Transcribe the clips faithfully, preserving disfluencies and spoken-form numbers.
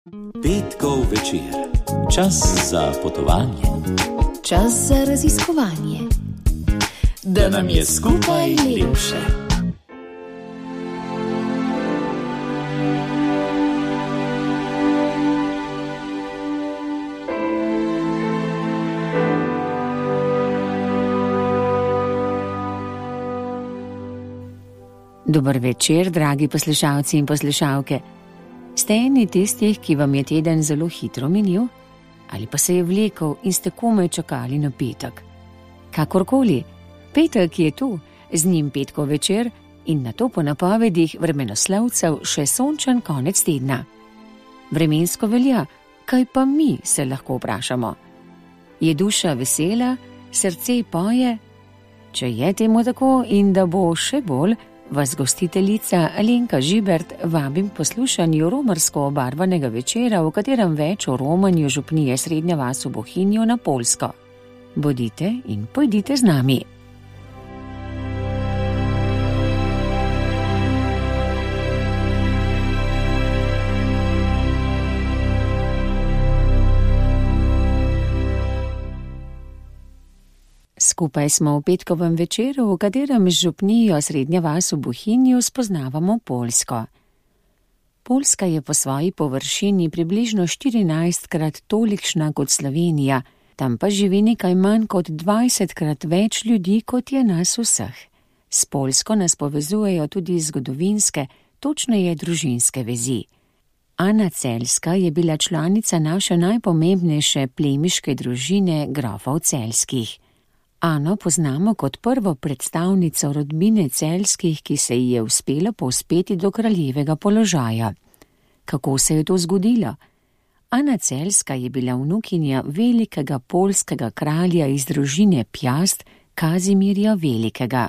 Petkov večer. Čas za potovanje. Čas za raziskovanje. Da nam je skupaj lepše. Dober večer, dragi poslušalci in poslušalke. Ste eni tistih, ki vam je teden zelo hitro minil? Ali pa se je vlekel in ste komaj čakali na petek? Kakorkoli, petek je tu, z njim petkov večer in nato po napovedih vremenoslovcev še sončen konec tedna. Vremensko velja, kaj pa mi, se lahko vprašamo. Je duša vesela, srce poje? Če je temu tako in da bo še bolj, vas gostiteljica Alenka Žibert vabim k poslušanju romarsko obarvanega večera, v katerem več o romanju župnije Srednja vas v Bohinju na Poljsko. Bodite in pojdite z nami. Skupaj smo v petkovem večeru, v katerem z župnijo Srednja vas v Bohinju spoznavamo Poljsko. Poljska je po svoji površini približno štirinajstkrat tolikšna kot Slovenija, tam pa živi nekaj manj kot dvajsetkrat več ljudi, kot je nas vseh. S Poljsko nas povezujejo tudi zgodovinske, točneje družinske vezi. Ana Celjska je bila članica naše najpomembnejše plemiške družine grofov Celjskih. Ano poznamo kot prvo predstavnico rodbine Celjskih, ki se ji je uspelo povzpeti do kraljevega položaja. Kako se je to zgodilo? Ana Celjska je bila vnukinja velikega poljskega kralja iz družine Pjast, Kazimirja Velikega.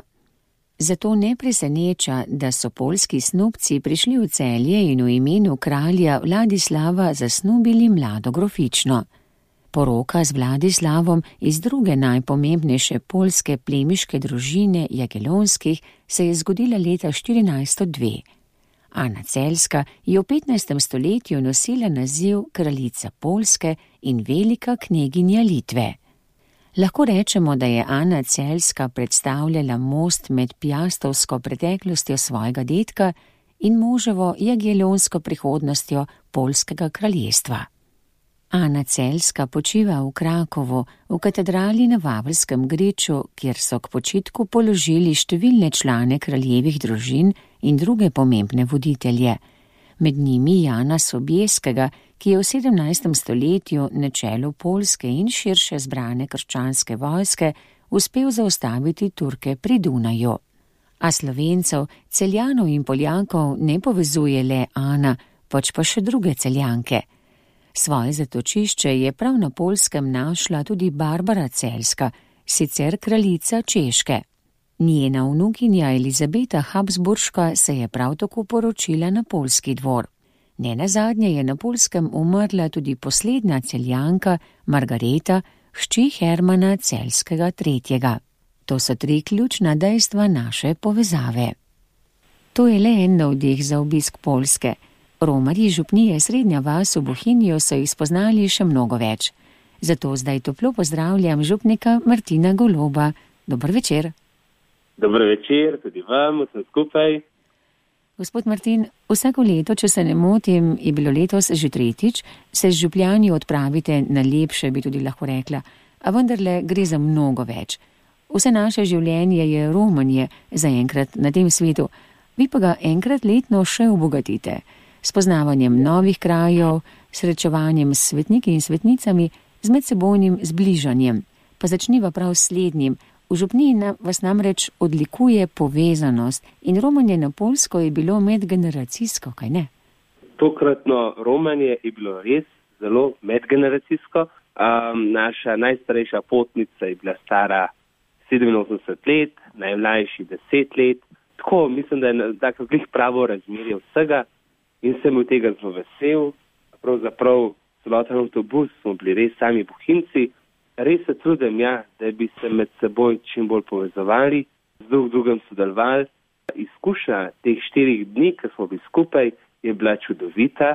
Zato ne preseneča, da so poljski snubci prišli v Celje in v imenu kralja Vladislava zasnubili mlado grofično. Poroka z Vladislavom iz druge najpomembnejše poljske plemiške družine Jagelonskih se je zgodila leta štirinajststo dve. Ana Celjska je v petnajstem stoletju nosila naziv kraljica Poljske in velika kneginja Litve. Lahko rečemo, da je Ana Celjska predstavljala most med pjastovsko preteklostjo svojega dedka in moževo jagelonsko prihodnostjo poljskega kraljestva. Ana Celjska počiva v Krakovu, v katedrali na Wawelskem griču, kjer so k počitku položili številne člane kraljevih družin in druge pomembne voditelje. Med njimi Jana Sobieskega, ki je v sedemnajstem stoletju na čelu Poljske in širše zbrane krščanske vojske uspel zaustaviti Turke pri Dunaju. A Slovencev, Celjanov in Poljakov ne povezuje le Ana, pač pa še druge Celjanke. Svoje zatočišče je prav na Poljskem našla tudi Barbara Celjska, sicer kraljica Češke. Njena vnukinja Elizabeta Habsburška se je prav tako poročila na poljski dvor. Nenazadnje je na Poljskem umrla tudi poslednja Celjanka Margareta, hči Hermana Celjskega tretjega. To so tri ključna dejstva naše povezave. To je le en navdih za obisk Poljske. Romarji župnije Srednja vas v Bohinju so jih spoznali še mnogo več. Zato zdaj toplo pozdravljam župnika Martina Goloba. Dober večer. Dober večer, tudi vam, vsem skupaj. Gospod Martin, vsako leto, če se ne motim, je bilo letos že tretjič, se z župljani odpravite na lepše, bi tudi lahko rekla, a vendarle gre za mnogo več. Vse naše življenje je romanje zaenkrat na tem svetu, vi pa ga enkrat letno še obogatite. S poznavanjem novih krajev, srečevanjem s svetniki in svetnicami, z medsebojnim zbližanjem. Pa začniva prav slednjim. V župniji vas namreč odlikuje povezanost in romanje na Poljsko je bilo medgeneracijsko, kaj ne? Tokratno romanje je bilo res zelo medgeneracijsko. Um, naša najstarejša potnica je bila stara sedeminosemdeset let, najmlajši deset let. Tako, mislim, da je tako pravo razmerje vsega. In sem od tega zelo vesel, pravzaprav celoten avtobus smo bili res sami Bohinjci. Res se trudim, ja, da bi se med seboj čim bolj povezovali, z drug drugim sodelovali. Izkušnja teh štirih dni, ki smo bili skupaj, je bila čudovita.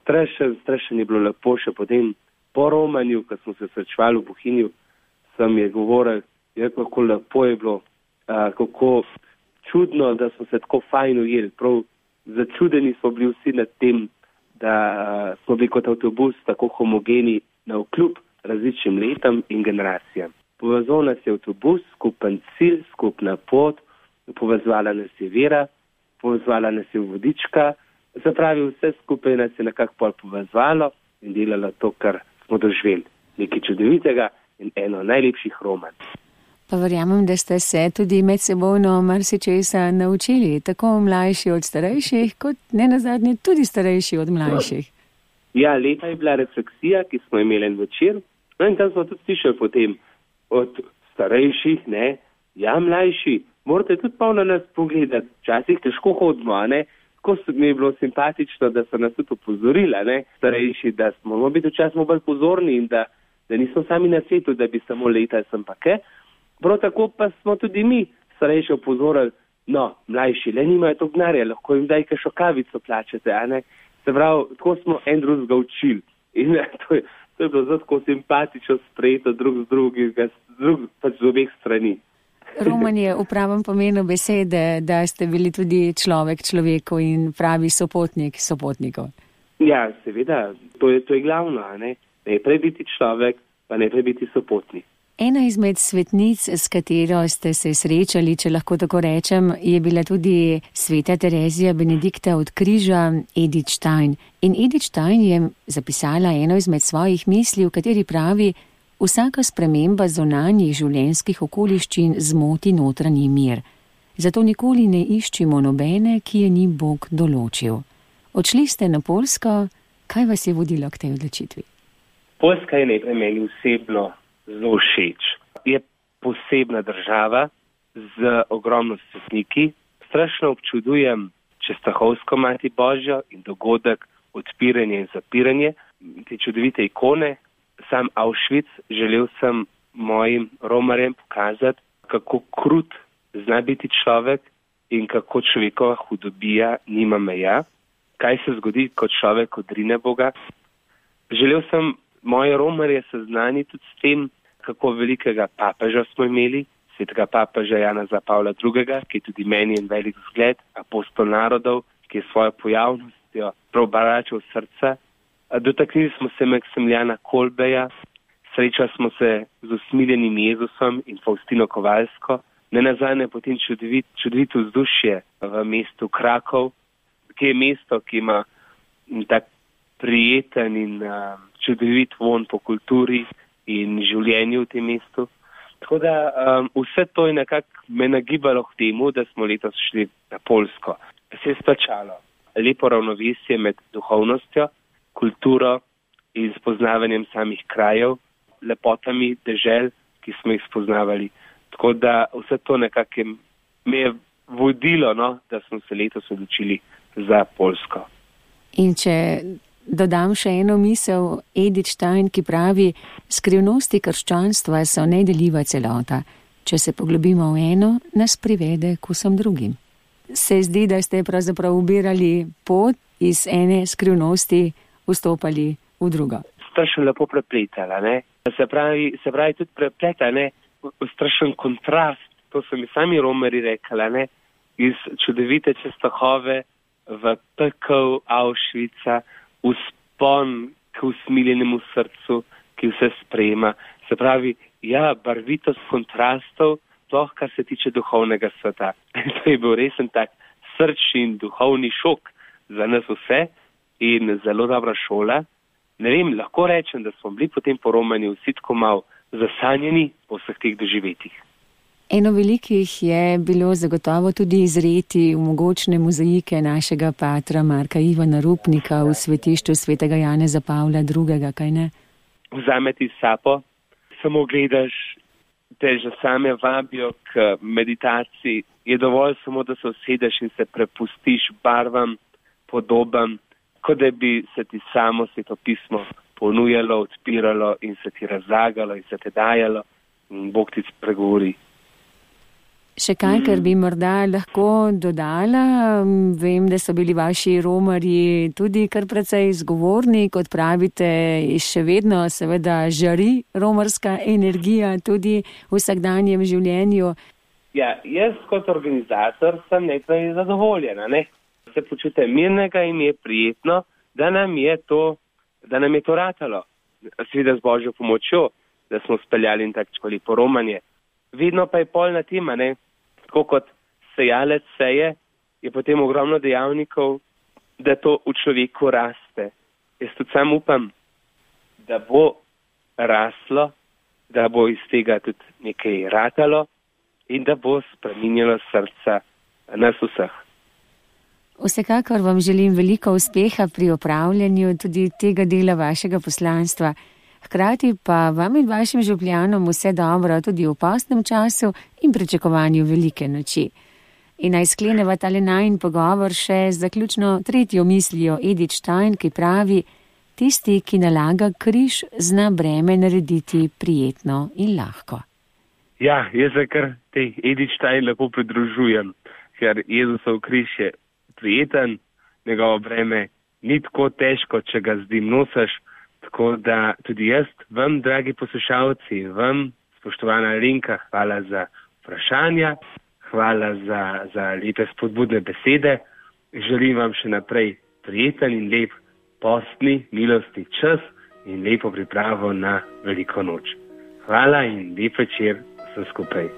strašen, strašen je bilo lepo, še potem po romanju, ko smo se srečevali v Bohinju, sem je govoril, je, kako lepo je bilo, uh, kako čudno, da smo se tako fajn ujeli. Prav začudeni smo bili vsi nad tem, da uh, smo bili kot avtobus tako homogeni na vkljub različnim letam in generacijam. Povezal nas je avtobus, skupen cilj, skupna pot, povezvala nas je vera, povezvala nas je vodička, zapravi vse skupaj nas je nekako pol povezvalo in delalo to, kar smo doživeli. Nekaj čudovitega in eno najlepših romanj. Pa verjamem, da ste se tudi med sebojno marsičesa naučili, tako mlajši od starejših, kot ne nazadnje tudi starejši od mlajših. Ja, lepa je bila refleksija, ki smo imeli en večer, no in tam smo tudi slišali potem od starejših, ne, ja, mlajši, morate tudi pa na nas pogledati, včasih težko hodimo, a ne, tako mi je bilo simpatično, da so nas tudi upozorili, ne, starejši, da smo moramo biti včasih bolj pozorni in da, da nismo sami na svetu, da bi samo letali sem pa kaj. Prav tako pa smo tudi mi starejši upozorili, no, mlajši, le nimajo to gnarja, lahko jim daj kakšno kavico plačate, a ne. Se pravi, tako smo en drugega učili. In to je, to je bilo zelo tako simpatično sprejeto drug z drugim, drug, pač z obeh strani. Roman je v pravem pomenu besede, da ste bili tudi človek človeku in pravi sopotnik sopotnikov. Ja, seveda, to je, to je glavno, a ne. Najprej biti človek, pa najprej biti sopotnik. Ena izmed svetnic, s katero ste se srečali, če lahko tako rečem, je bila tudi sveta Terezija Benedikta od križa Edith Stein. In Edith Stein je zapisala eno izmed svojih misli, v kateri pravi: vsaka sprememba zunanjih življenjskih okoliščin zmoti notranji mir. Zato nikoli ne iščimo nobene, ki je ni Bog določil. Odšli ste na Poljsko, kaj vas je vodilo k tej odločitvi? Poljska je najprej meni osebno zelo všeč. Je posebna država z ogromno svetniki. Strašno občudujem Čestahovsko mati Božjo in dogodek odpiranje in zapiranje, te čudovite ikone. Sam Auschwitz želel sem mojim romarjem pokazati, kako krut zna biti človek in kako človekova hudobija nima meja. Kaj se zgodi, ko človek odrine Boga. Želel sem moje romarje seznaniti tudi s tem, kako velikega papeža smo imeli, svetega papeža Janeza Pavla drugega, ki je tudi meni en velik zgled, apostol narodov, ki je svojo pojavnostjo prav baračal srca. Dotaknili smo se Maksimiljana Kolbeja, srečali smo se z usmiljenim Jezusom in Faustino Kovalsko, nenazadnje potem čudovit, čudovito vzdušje v mestu Krakov, ki je mesto, ki ima tak prijeten in uh, čudovit von po kulturi in življenju v tem mestu. Tako da um, vse to je nekako me nagibalo k temu, da smo letos šli na Poljsko. Se je splačalo lepo ravnovesje med duhovnostjo, kulturo in spoznavanjem samih krajev, lepotami dežel, ki smo jih spoznavali. Tako da vse to nekako me je vodilo, no, da smo se letos odločili za Poljsko. In če dodam še eno misel, Edith Stein, ki pravi: skrivnosti krščanstva so nedeljiva celota. Če se poglobimo v eno, nas privede k vsem drugim. Se zdi, da ste pravzaprav ubirali pot iz ene skrivnosti, vstopali v drugo. Strašno lepo prepletala, ne? Se pravi, se pravi tudi prepleta, ne? Strašen kontrast, to so mi sami romeri rekla, ne? Iz čudovite Čestahove v pekel Auschwitza, vzpon k usmiljenemu srcu, ki vse sprejema. Se pravi, ja, barvitost kontrastov, sploh kar se tiče duhovnega sveta. To je bil resen tak srčni in duhovni šok za nas vse in zelo dobra šola. Ne vem, lahko rečem, da smo bili potem po romanju vsi tako malo zasanjeni po vseh teh doživetjih. Eno velikih je bilo zagotovo tudi izreti v mogočne mozaike našega patra Marka Ivana Rupnika v svetišču svetega Janeza Pavla drugega, kaj ne? Vzameti sapo, samo gledaš, te že same vabijo k meditaciji. Je dovolj samo, da se usedeš in se prepustiš barvam, podobam, kot da bi se ti samo sveto pismo ponujalo, odpiralo in se ti razlagalo in se te dajalo in Bog ti spregovori. Še kaj, kar bi morda lahko dodala? Vem, da so bili vaši romarji tudi kar precej zgovorni, kot pravite, še vedno seveda žari romarska energija tudi v vsakdanjem življenju. Ja, jaz kot organizator sem nekaj zadovoljena, ne? Se počute mirnega in je prijetno, da nam je to, da nam je to ratalo. Seveda z Božjo pomočjo, da smo speljali in tako lepo romanje. Vedno pa je polna tema, ne? Tako kot sejalec seje, je potem ogromno dejavnikov, da to v človeku raste. Jaz tudi sam upam, da bo raslo, da bo iz tega tudi nekaj ratalo in da bo spreminjalo srca nas vseh. Vsekakor vam želim veliko uspeha pri opravljanju tudi tega dela vašega poslanstva. Hkrati pa vam in vašim župljanom vse dobro tudi v postnem času in pričakovanju velike noči. In naj skleneva tale najin pogovor še z zaključno tretjo mislijo Edith Stein, ki pravi: tisti, ki nalaga križ, zna breme narediti prijetno in lahko. Ja, jaz se kar tej Edith Stein lepo pridružujem, ker Jezusov križ je prijeten, njegovo breme ni tako težko, če ga z njim nosiš. Tako da tudi jaz, vam, dragi poslušalci, vam, spoštovana Alenka, hvala za vprašanja, hvala za, za lepe spodbudne besede. Želim vam še naprej prijeten in lep postni, milostni čas in lepo pripravo na veliko noč. Hvala in lep večer vsem skupaj.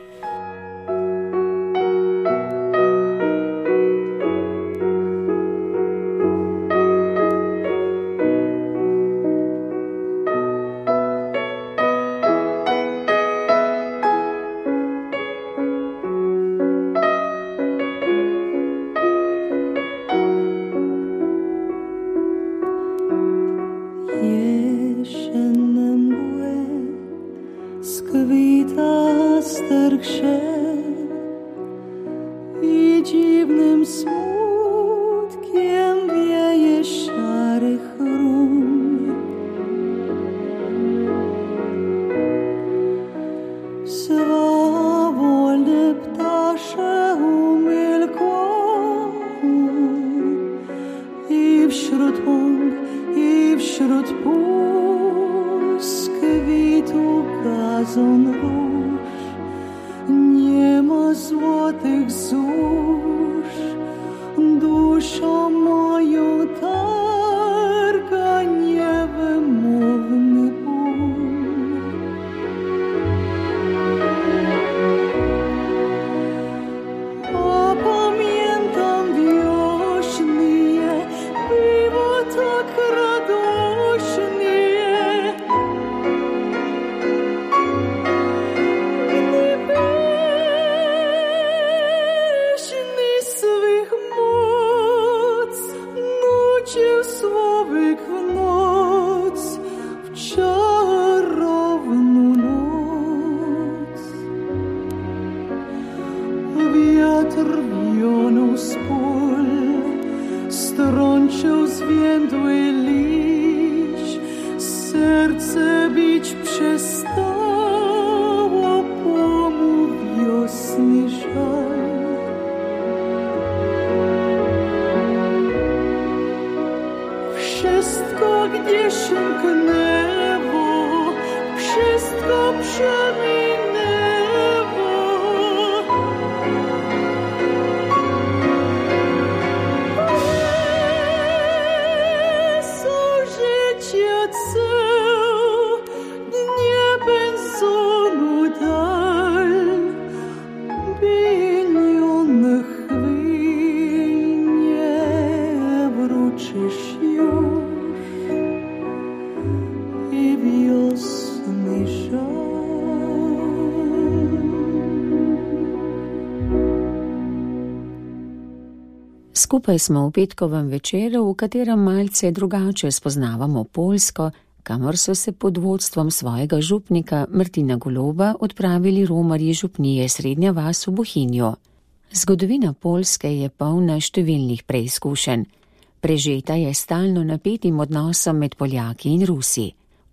Skupaj smo v petkovem večeru, v katerem malce drugače spoznavamo Poljsko, kamor so se pod vodstvom svojega župnika Martina Goloba odpravili romarji župnije Srednja vas v Bohinju. Zgodovina Poljske je polna številnih preizkušenj. Prežeta je stalno napetim odnosom med Poljaki in Rusi.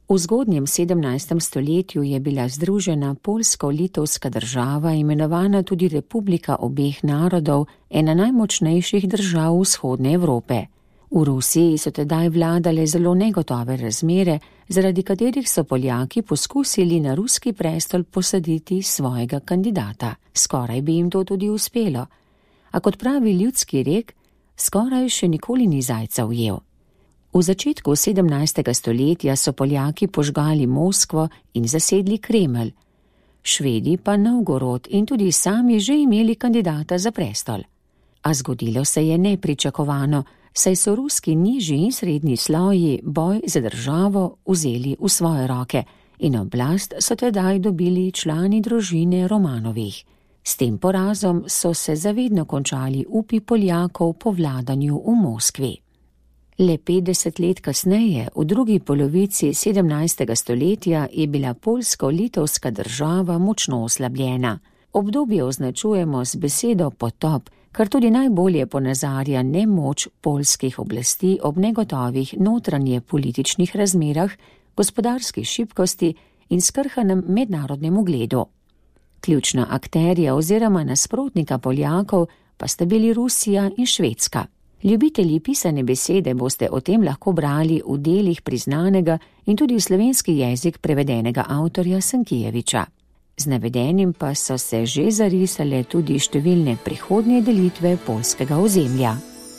V zgodnjem sedemnajstem stoletju je bila združena poljsko-litovska država, imenovana tudi Republika obeh narodov, ena najmočnejših držav vzhodne Evrope. V Rusiji so tedaj vladale zelo negotove razmere, zaradi katerih so Poljaki poskusili na ruski prestol posaditi svojega kandidata. Skoraj bi jim to tudi uspelo. A kot pravi ljudski rek, skoraj še nikoli ni zajca ujel. V začetku sedemnajstega stoletja so Poljaki požgali Moskvo in zasedli Kremelj. Švedi pa Novgorod in tudi sami že imeli kandidata za prestol. A zgodilo se je nepričakovano, saj so ruski nižji in srednji sloji boj za državo vzeli v svoje roke in oblast so tedaj dobili člani družine Romanovih. S tem porazom so se zavedno končali upi Poljakov po vladanju v Moskvi. Le petdeset let kasneje, v drugi polovici sedemnajstega stoletja, je bila poljsko-litovska država močno oslabljena. Obdobje označujemo z besedo potop, kar tudi najbolje ponazarja nemoč poljskih oblasti ob negotovih notranje političnih razmerah, gospodarski šibkosti in skrhanem mednarodnem ugledu. Ključna akterja oziroma nasprotnika Poljakov pa sta bili Rusija in Švedska. Ljubitelji pisane besede boste o tem lahko brali v delih priznanega in tudi v slovenski jezik prevedenega avtorja Sankijeviča. Z navedenim pa so se že zarisale tudi številne prihodnje delitve poljskega ozemlja.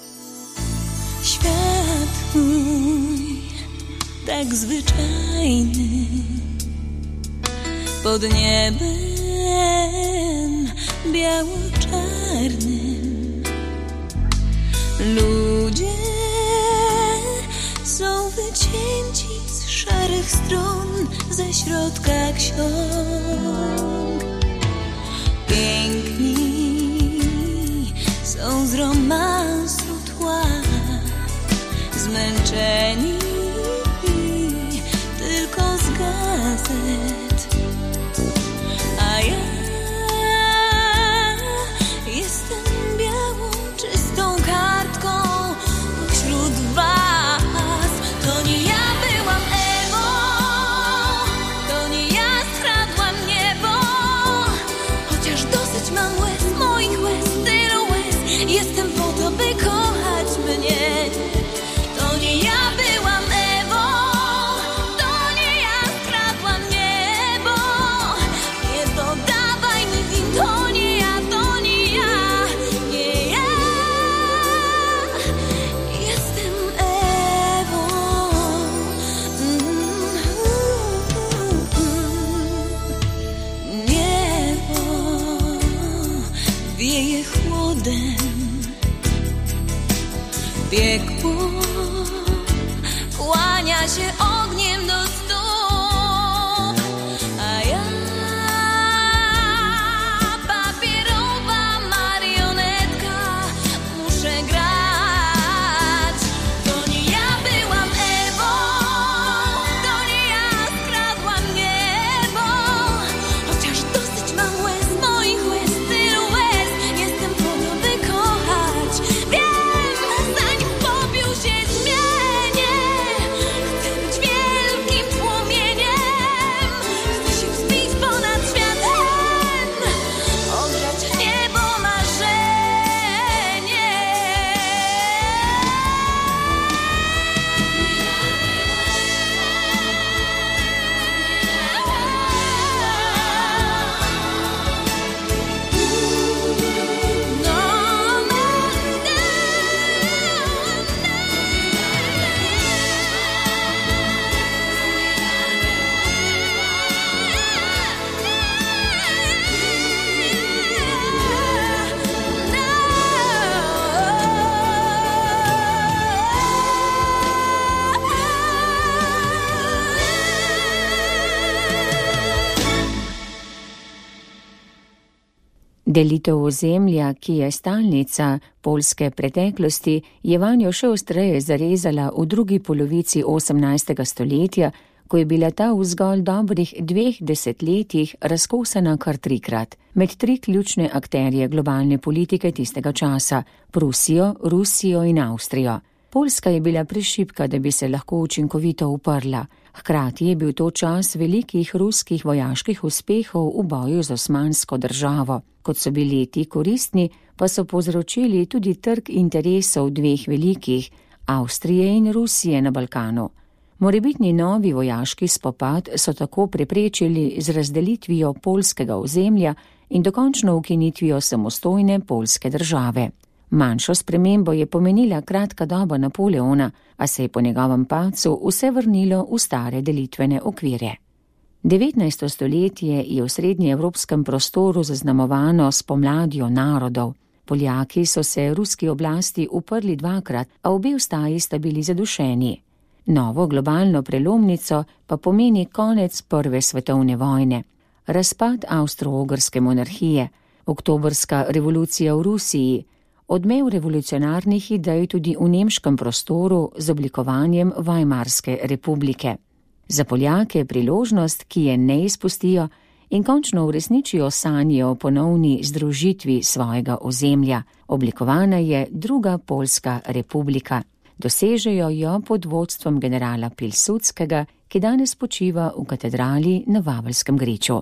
Świat mój, tak zwyczajny, pod niebem biało-czarnym. Ludzie są wycięci z szarych stron, ze środka ksiąg. Piękni są z romansu tła, zmęczeni tylko z gazet. A ja jestem białą, czystą kartką wśród was. To nie ja byłam Ewą, to nie ja skradłam niebo. Chociaż dosyć mam łez, moich łez, tylu łez. Jestem po to, by kochać mnie. To nie ja byłam Ewą, to nie ja skradłam niebo. Nie dodawaj mi win, to nie ja, to nie ja, nie ja. Jestem Ewą. Niebo wieje chłodem, piekło kłania się ogniem do stóp, a ja papierowa marionetka muszę grać. To nie ja byłam Ewą, to nie ja skradłam niebo. Chociaż dosyć mam łez, moich łez, tylu łez. Jestem po to, by kochać. Wiem, zanim popiół się zmienię, chcę być wielkim płomieniem. Chcę się wzbić ponad światem, ogrzać niebo marzenie. No, Delitev ozemlja, ki je stalnica poljske preteklosti, je vanjo še ostreje zarezala v drugi polovici osemnajstega stoletja, ko je bila ta v zgolj dobrih dveh desetletjih razkosana kar trikrat, med tri ključne akterje globalne politike tistega časa, Prusijo, Rusijo in Avstrijo. Poljska je bila prešibka, da bi se lahko učinkovito uprla, Hkrati je bil to čas velikih ruskih vojaških uspehov v boju z Osmansko državo. Kot so bili ti koristni, pa so povzročili tudi trk interesov dveh velikih, Avstrije in Rusije na Balkanu. Morebitni novi vojaški spopad so tako preprečili z razdelitvijo poljskega ozemlja in dokončno ukinitvijo samostojne poljske države. Manjšo spremembo je pomenila kratka doba Napoleona, a se je po njegovem padcu vse vrnilo v stare delitvene okvire. devetnajsto stoletje je v srednjeevropskem prostoru zaznamovano s pomladjo narodov. Poljaki so se ruski oblasti uprli dvakrat, a obe vstaji sta bili zadušeni. Novo globalno prelomnico pa pomeni konec prve svetovne vojne, razpad avstro-ogrske monarhije, oktobrska revolucija v Rusiji, odmev revolucionarnih idej tudi v nemškem prostoru z oblikovanjem Weimarske republike. Za Poljake priložnost, ki je ne izpustijo in končno uresničijo sanje o ponovni združitvi svojega ozemlja. Oblikovana je druga Poljska republika. Dosežejo jo pod vodstvom generala Pilsudskega, ki danes počiva v katedrali na Wawelskem griču.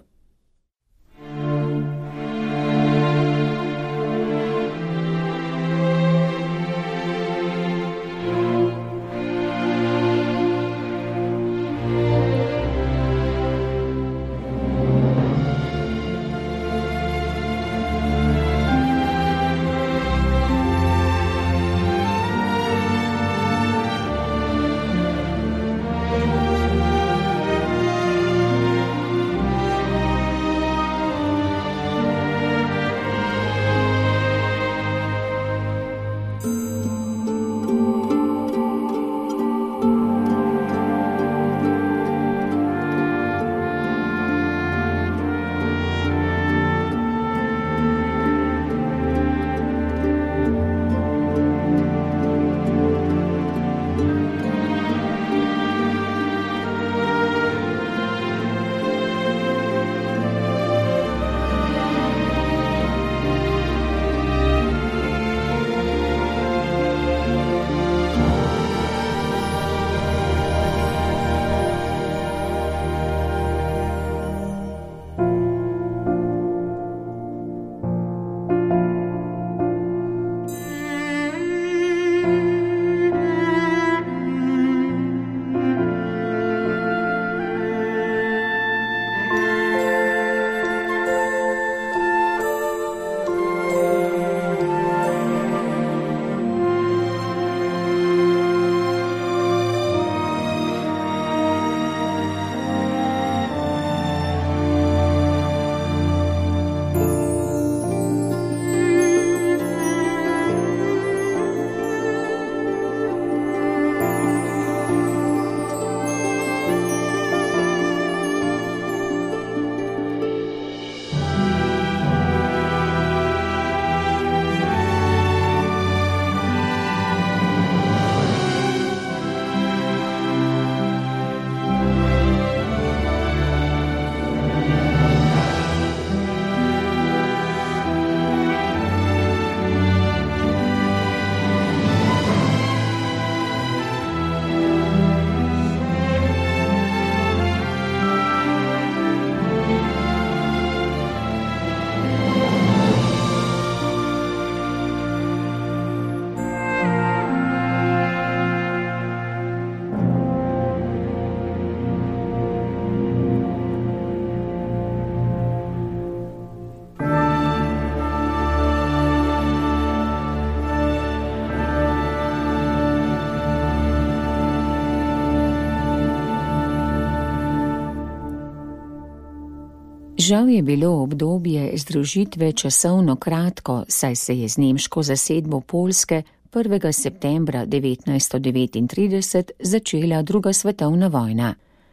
Žal je bilo obdobje združitve časovno kratko, saj se je z nemško zasedbo Poljske prvega septembra devetnajststo devetintrideset začela druga svetovna vojna.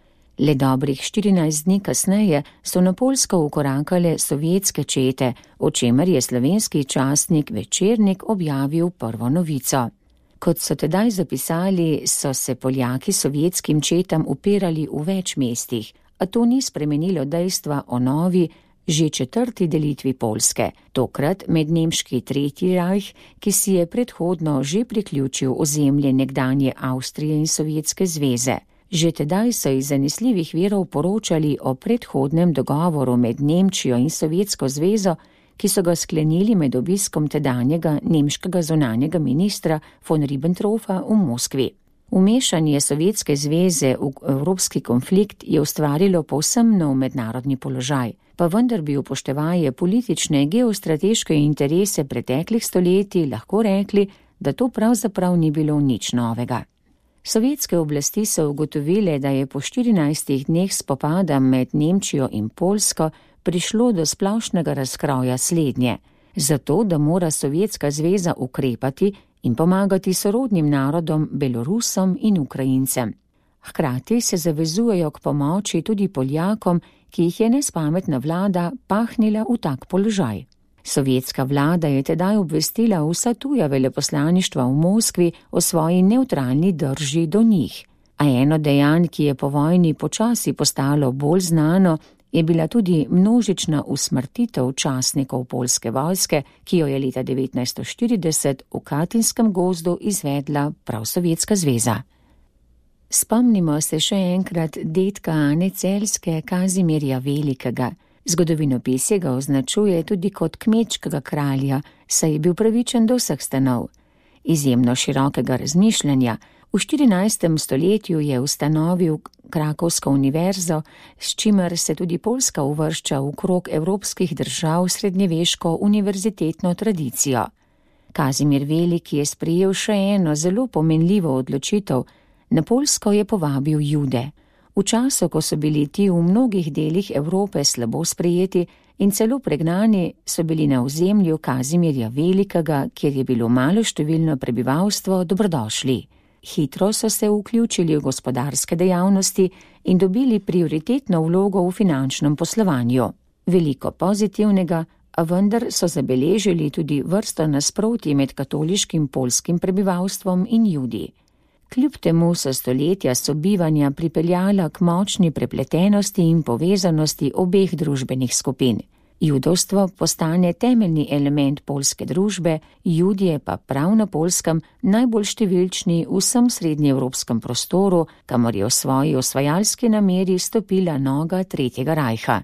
Le dobrih štirinajst dni kasneje so na Poljsko vkorakale sovjetske čete, o čemer je slovenski časnik Večernik objavil prvo novico. Kot so tedaj zapisali, so se Poljaki sovjetskim četam upirali v več mestih, a to ni spremenilo dejstva o novi, že četrti delitvi Poljske, tokrat med nemški tretji rajh, ki si je predhodno že priključil ozemlje nekdanje Avstrije in Sovjetske zveze. Že tedaj so iz zanesljivih virov poročali o predhodnem dogovoru med Nemčijo in Sovjetsko zvezo, ki so ga sklenili med obiskom tedanjega nemškega zunanjega ministra von Ribbentropa v Moskvi. Umešanje Sovjetske zveze v evropski konflikt je ustvarilo povsem nov mednarodni položaj, pa vendar bi upoštevaje politične geostrateške interese preteklih stoletij lahko rekli, da to pravzaprav ni bilo nič novega. Sovjetske oblasti so ugotovile, da je po štirinajstih dneh spopada med Nemčijo in Poljsko prišlo do splošnega razkroja slednje, zato da mora Sovjetska zveza ukrepati in pomagati sorodnim narodom, Belorusom in Ukrajincem. Hkrati se zavezujejo k pomoči tudi Poljakom, ki jih je nespametna vlada pahnila v tak položaj. Sovjetska vlada je tedaj obvestila vsa tuja veleposlaništva v Moskvi o svoji nevtralni drži do njih. A eno dejanj, ki je po vojni počasi postalo bolj znano, je bila tudi množična usmrtitev častnikov poljske vojske, ki jo je leta devetnajststo štirideset v Katinskem gozdu izvedla prav Sovjetska zveza. Spomnimo se še enkrat dedka Ane Celjske, Kazimirja Velikega. Zgodovinopisje ga označuje tudi kot kmečkega kralja, saj je bil pravičen do vseh stanov. Izjemno širokega razmišljanja, v štirinajstem stoletju je ustanovil Krakovsko univerzo, s čimer se tudi Poljska uvršča v krog evropskih držav s srednjeveško univerzitetno tradicijo. Kazimir Veliki je sprejel še eno zelo pomenljivo odločitev, na Poljsko je povabil Jude. V času, ko so bili ti v mnogih delih Evrope slabo sprejeti in celo pregnani, so bili na ozemlju Kazimirja Velikega, kjer je bilo malo številno prebivalstvo, dobrodošli. Hitro so se vključili v gospodarske dejavnosti in dobili prioritetno vlogo v finančnem poslovanju. Veliko pozitivnega, a vendar so zabeležili tudi vrsto nasprotij med katoliškim poljskim prebivalstvom in Judi. Kljub temu so stoletja sobivanja pripeljala k močni prepletenosti in povezanosti obeh družbenih skupin. Judovstvo postane temeljni element poljske družbe, Judje pa prav na Poljskem najbolj številčni v vsem srednjeevropskem prostoru, kamor je v svoji osvajalski nameri stopila noga Tretjega rajha.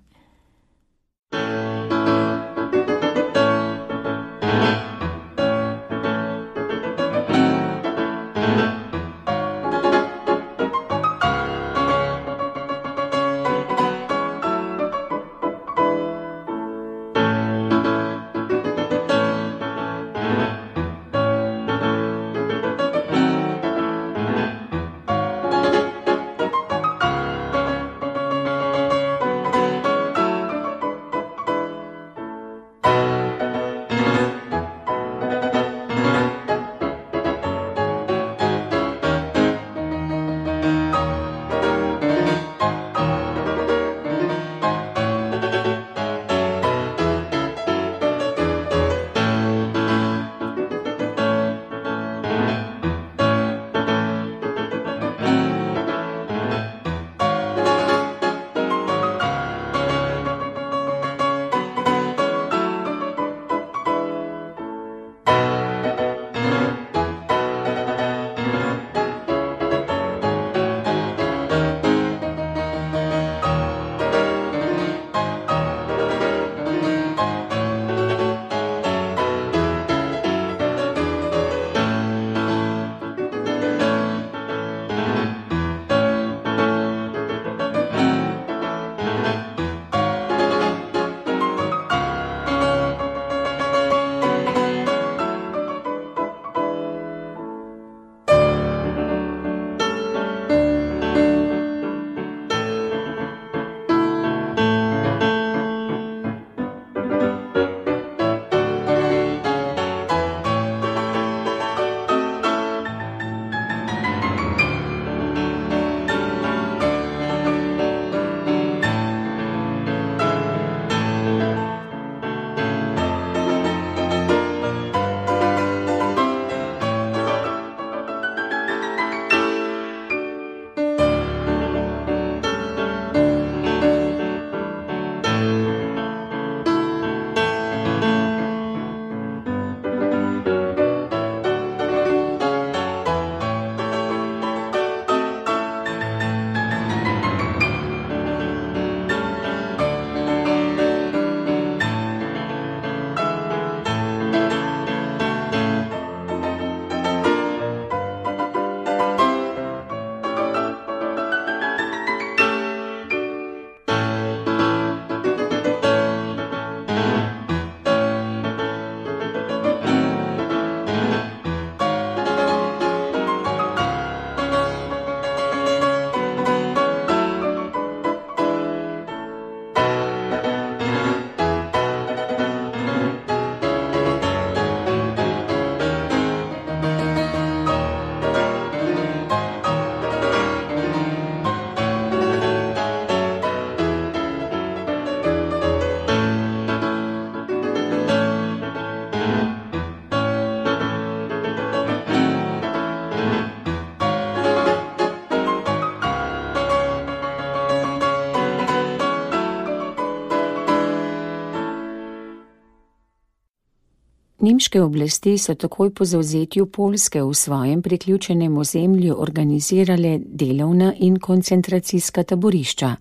Nemške oblasti so takoj po zavzetju Poljske v svojem priključenem ozemlju organizirale delovna in koncentracijska taborišča.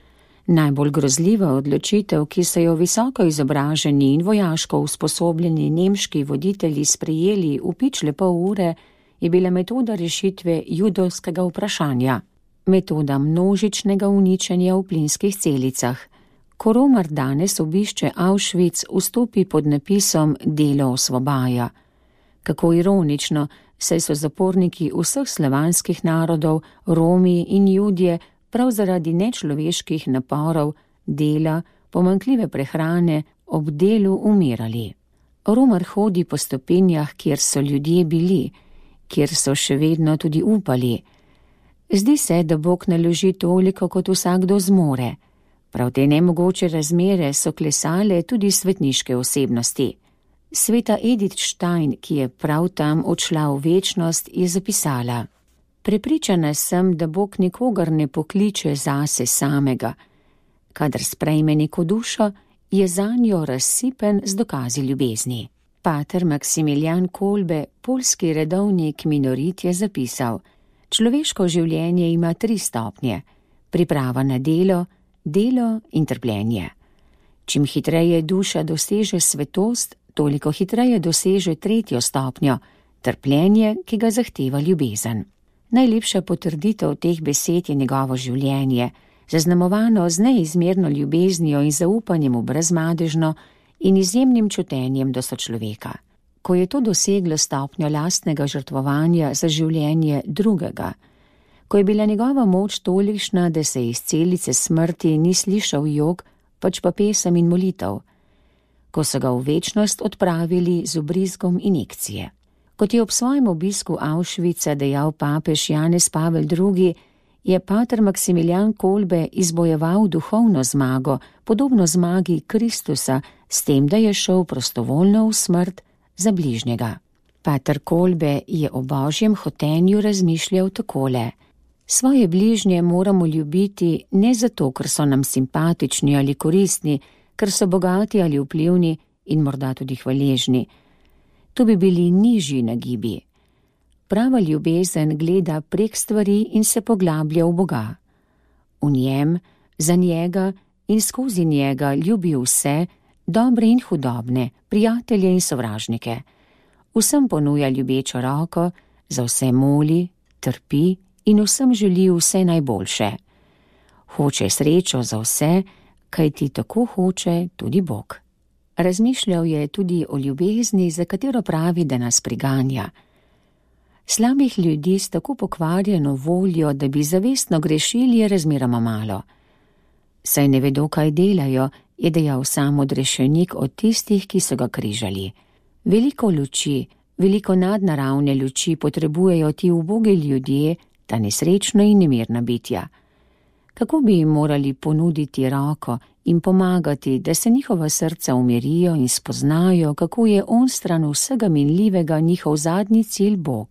Najbolj grozljiva odločitev, ki so jo visoko izobraženi in vojaško usposobljeni nemški voditelji sprejeli v pičle pol ure, je bila metoda rešitve judovskega vprašanja, metoda množičnega uničenja v plinskih celicah. Ko Romar danes obišče Auschwitz, vstopi pod napisom Delo osvobaja. Kako ironično, saj so zaporniki vseh slovanskih narodov, Romi in Judje, prav zaradi nečloveških naporov, dela, pomanjkljive prehrane, ob delu umirali. Romar hodi po stopinjah, kjer so ljudje bili, kjer so še vedno tudi upali. Zdi se, da Bog naloži toliko, kot vsakdo zmore. Prav te nemogoče razmere so klesale tudi svetniške osebnosti. Sveta Edith Stein, ki je prav tam odšla v večnost, je zapisala: Prepričana sem, da Bog nikogar ne pokliče zase samega. Kadar sprejme neko dušo, je zanjo razsipen z dokazi ljubezni. Pater Maksimilijan Kolbe, poljski redovnik Minorit, je zapisal: Človeško življenje ima tri stopnje: priprava na delo, delo in trpljenje. Čim hitreje duša doseže svetost, toliko hitreje doseže tretjo stopnjo, trpljenje, ki ga zahteva ljubezen. Najlepša potrditev teh besed je njegovo življenje, zaznamovano z neizmerno ljubeznijo in zaupanjem v brezmadežno in izjemnim čutenjem do sočloveka. Ko je to doseglo stopnjo lastnega žrtvovanja za življenje drugega, ko je bila njegova moč tolikšna, da se iz celice smrti ni slišal jok, pač pa pesem in molitev, ko so ga v večnost odpravili z ubrizgom injekcije. Kot je ob svojem obisku Auschwitza dejal papež Janez Pavel drugi., je pater Maksimilijan Kolbe izbojeval duhovno zmago, podobno zmagi Kristusa, s tem, da je šel prostovoljno v smrt za bližnjega. Pater Kolbe je o božjem hotenju razmišljal takole: Svoje bližnje moramo ljubiti ne zato, ker so nam simpatični ali koristni, ker so bogati ali vplivni in morda tudi hvaležni. To bi bili nižji nagibi. Prava ljubezen gleda prek stvari in se poglablja v Boga. V njem, za njega in skozi njega ljubi vse, dobre in hudobne, prijatelje in sovražnike. Vsem ponuja ljubečo roko, za vse moli, trpi in vsem želi vse najboljše. Hoče srečo za vse, kajti tako hoče tudi Bog. Razmišljal je tudi o ljubezni, za katero pravi, da nas priganja. Slabih ljudi s tako pokvarjeno voljo, da bi zavestno grešili, je razmeroma malo. Saj ne vedo, kaj delajo, je dejal sam odrešenik od tistih, ki so ga križali. Veliko luči, veliko nadnaravne luči potrebujejo ti ubogi ljudje, ta nesrečna in nemirna bitja. Kako bi jim morali ponuditi roko in pomagati, da se njihova srca umirijo in spoznajo, kako je on stran vsega minljivega njihov zadnji cilj Bog.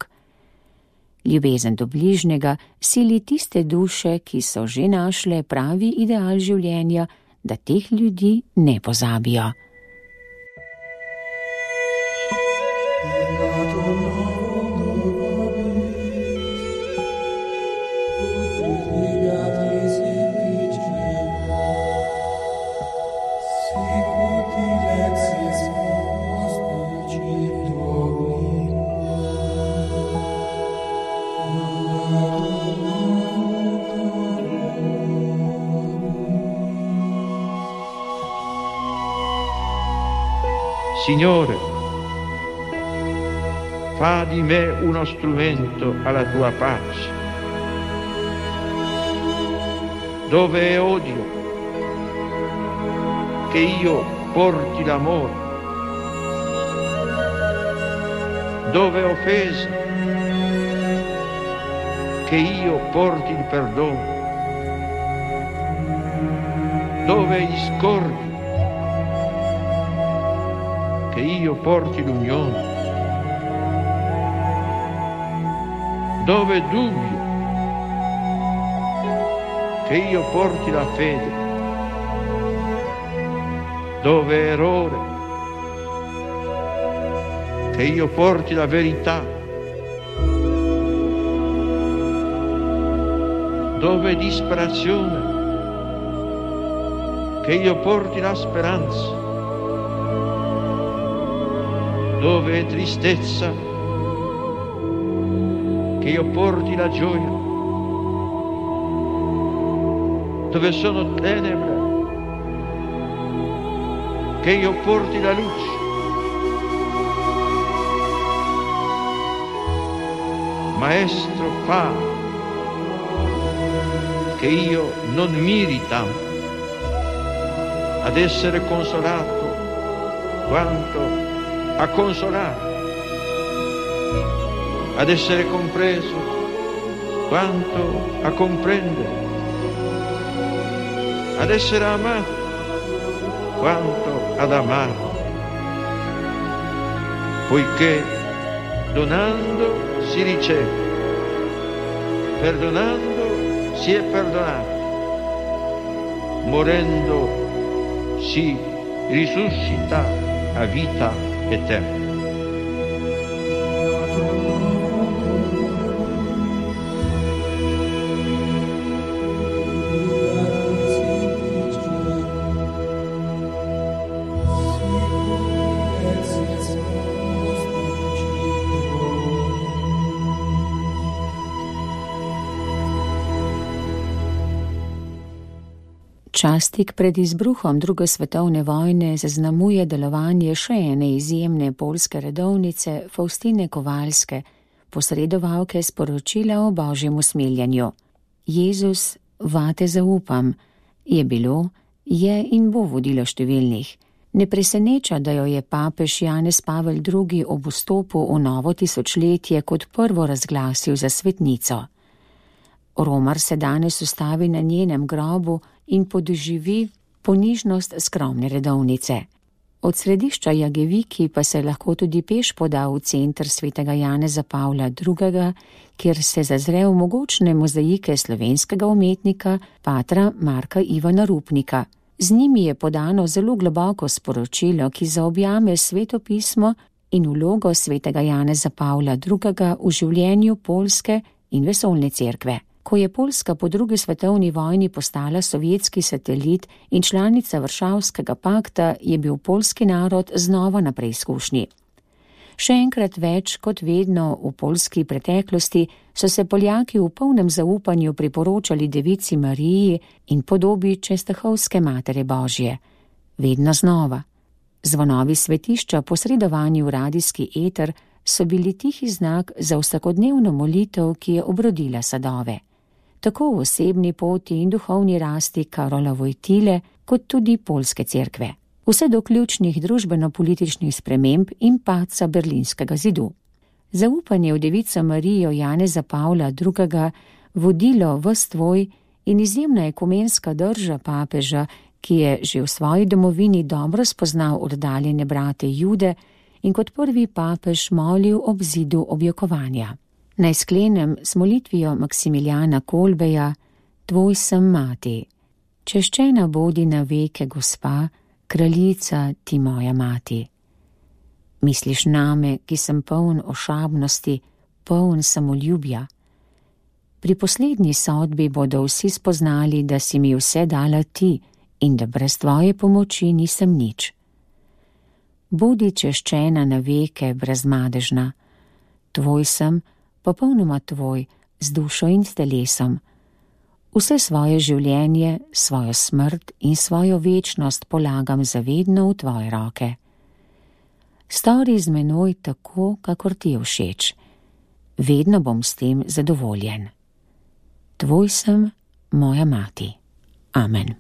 Ljubezen do bližnjega sili tiste duše, ki so že našle pravi ideal življenja, da teh ljudi ne pozabijo. Signore, fa di me uno strumento alla tua pace. Dove è odio, che io porti l'amore. Dove è offesa, che io porti il perdono. Dove è discordia, che io porti l'unione. Dove dubbio, che io porti la fede. Dove errore, che io porti la verità dove è disperazione, che io porti la speranza dove è tristezza, che io porti la gioia dove sono tenebre, che io porti la luce. Maestro, fa che io non miri tanto ad essere consolato quanto a consolare, ad essere compreso quanto a comprendere, ad essere amato quanto ad amare, poiché donando si riceve, perdonando si è perdonato, morendo si risuscita a vita eterna. Čas tik pred izbruhom druge svetovne vojne zaznamuje delovanje še ene izjemne poljske redovnice Faustine Kovalske, posredovalke sporočila o božjem usmiljenju. Jezus, vate zaupam, je bilo, je in bo vodilo številnih. Ne preseneča, da jo je papež Janez Pavel drugi ob vstopu v novo tisočletje kot prvo razglasil za svetnico. Romar se danes ustavi na njenem grobu in podoživi ponižnost skromne redovnice. Od središča Jageviki pa se lahko tudi peš poda v center svetega Janeza Pavla drugega, kjer se zazre v mogočne mozaike slovenskega umetnika patra Marka Ivana Rupnika. Z njimi je podano zelo globoko sporočilo, ki zaobjame svetopismo in vlogo svetega Janeza Pavla drugega v življenju Poljske in vesoljne cerkve. Ko je Poljska po drugi svetovni vojni postala sovjetski satelit in članica Varšavskega pakta, je bil poljski narod znova na preizkušnji. Še enkrat več kot vedno v poljski preteklosti so se Poljaki v polnem zaupanju priporočali Devici Mariji in podobi Čestahovske Matere Božje. Vedno znova. Zvonovi svetišča, posredovani v radijski eter, so bili tihi znak za vsakodnevno molitev, ki je obrodila sadove. Tako v osebni poti in duhovni rasti Karola Vojtile, kot tudi poljske cerkve. Vse do ključnih družbeno-političnih sprememb in padca Berlinskega zidu. Zaupanje v Devico Marijo Janeza Pavla drugega, vodilo ves tvoj in izjemna ekumenska drža papeža, ki je že v svoji domovini dobro spoznal oddaljene brate Jude in kot prvi papež molil ob zidu objokovanja. Naj sklenem s molitvijo Maksimiljana Kolbeja: Tvoj sem mati. Češčena bodi na veke, gospa, kraljica ti moja mati. Misliš name, ki sem poln ošabnosti, poln samoljubja. Pri poslednji sodbi bodo vsi spoznali, da si mi vse dala ti in da brez tvoje pomoči nisem nič. Bodi češčena na veke, brezmadežna. Tvoj sem, popolnoma tvoj, z dušo in s telesom. Vse svoje življenje, svojo smrt in svojo večnost polagam zavedno v tvoje roke. Stori z menoj tako, kakor ti je všeč. Vedno bom s tem zadovoljen. Tvoj sem, moja mati. Amen.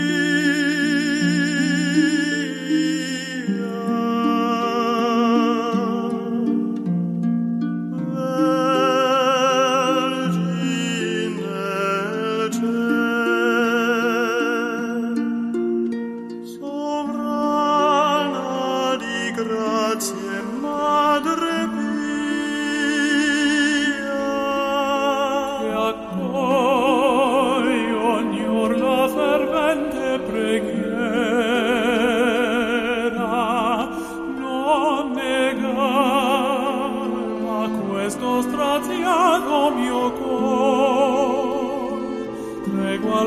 Maria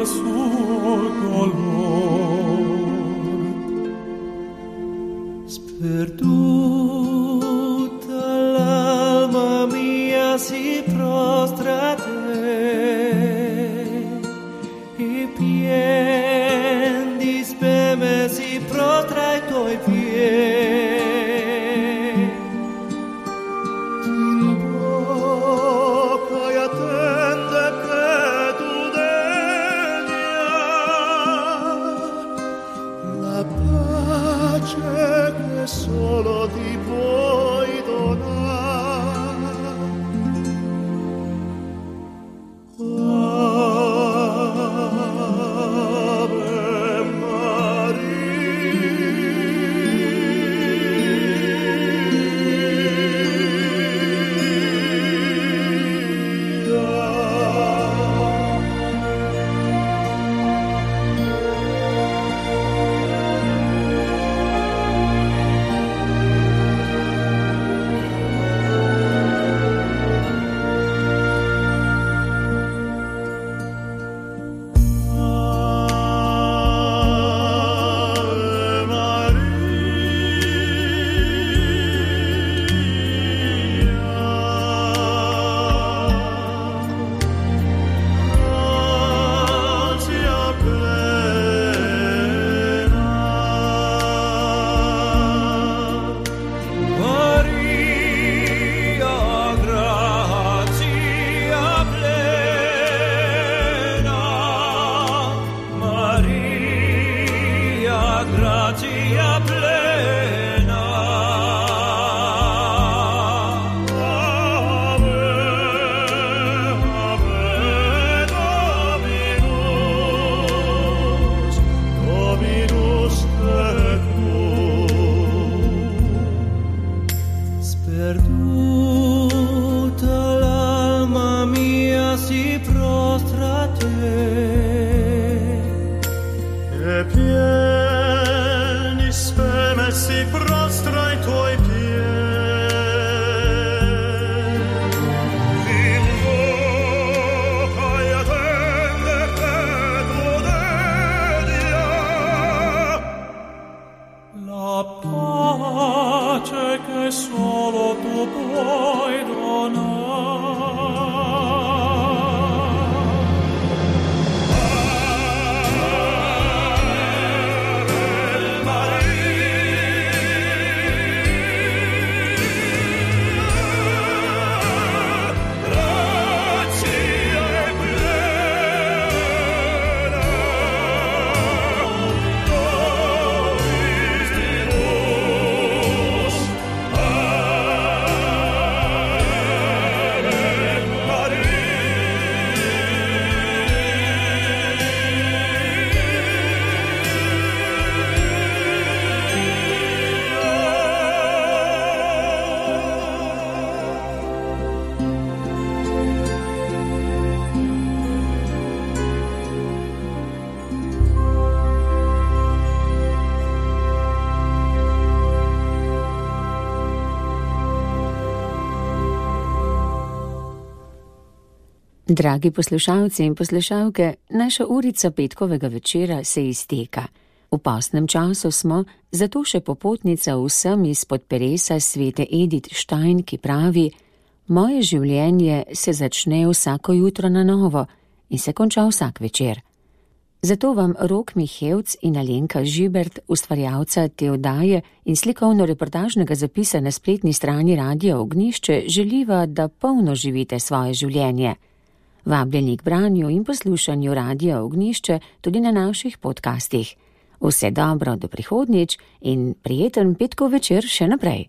suo dolor. Sperduta l'alma mia si prostra a te, e pien di speme si prostra ai tuoi piedi. Solo ti puoi donare. Ave Dragi poslušalci in poslušalke, naša urica petkovega večera se izteka. V postnem času smo, zato še popotnica vsem izpod peresa svete Edith Stein, ki pravi: moje življenje se začne vsako jutro na novo in se konča vsak večer. Zato vam Rok Mihevc in Alenka Žibert, ustvarjalca te oddaje in slikovno-reportažnega zapisa na spletni strani Radia Ognjišče, želiva, da polno živite svoje življenje. Vabljeni k branju in poslušanju Radia Ognjišče tudi na naših podcastih. Vse dobro do prihodnjič in prijeten petkov večer še naprej.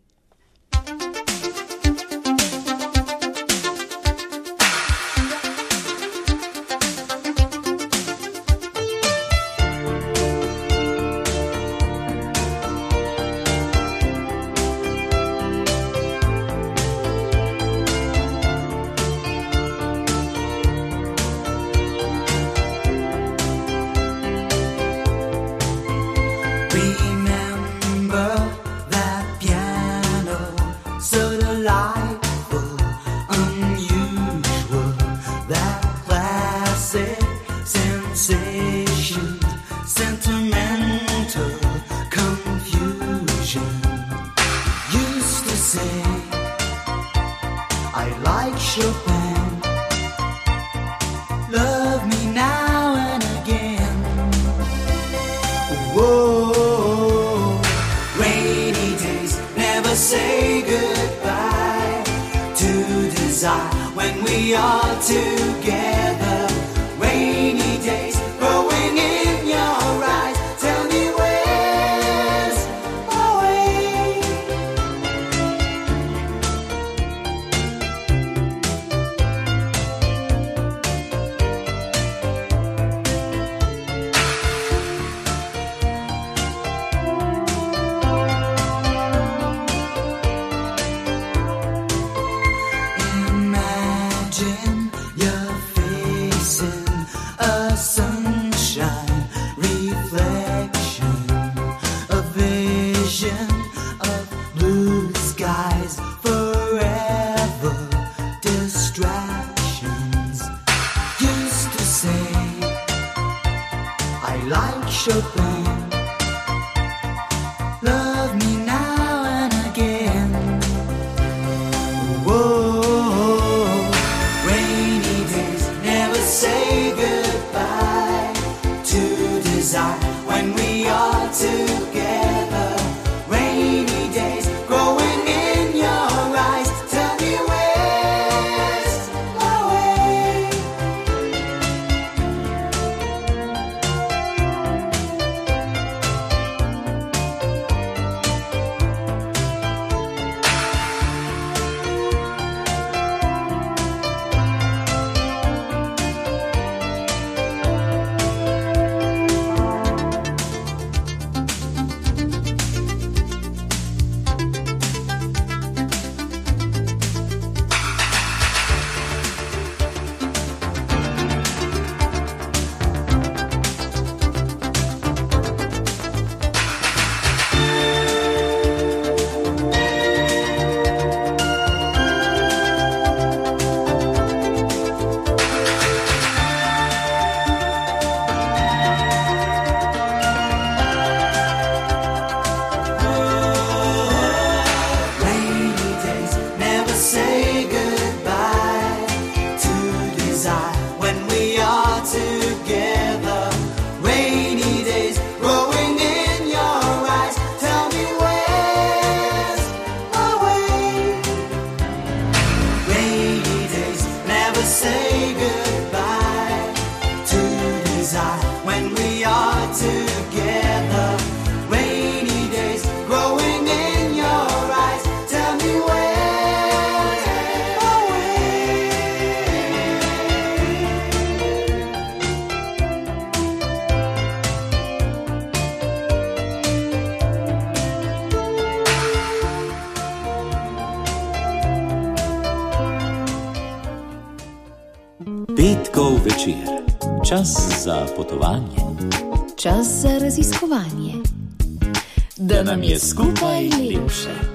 Remember that piano. say I like Chopin. Love me now and again. Whoa, rainy days never say goodbye to desire when we are together. Rainy days growing in your eyes. Tell me where's my way. Imagine you're facing a sunshine reflection, a vision of blue skies, forever distractions. Used to say I like Chopin. Love me now and again. Whoa, rainy days never say goodbye to desire when we are together. Rainy days growing in your eyes. Tell me where's my way. Rainy days never say goodbye to desire when we are together. Rainy days growing in your eyes. Tell me where's my way. Rainy days never say goodbye to desire when we are together. Rainy days growing in your eyes. Tell me where's my way. Petkov večer. Čas za potovanje. Čas za raziskovanje. Da nam je skupaj lepše.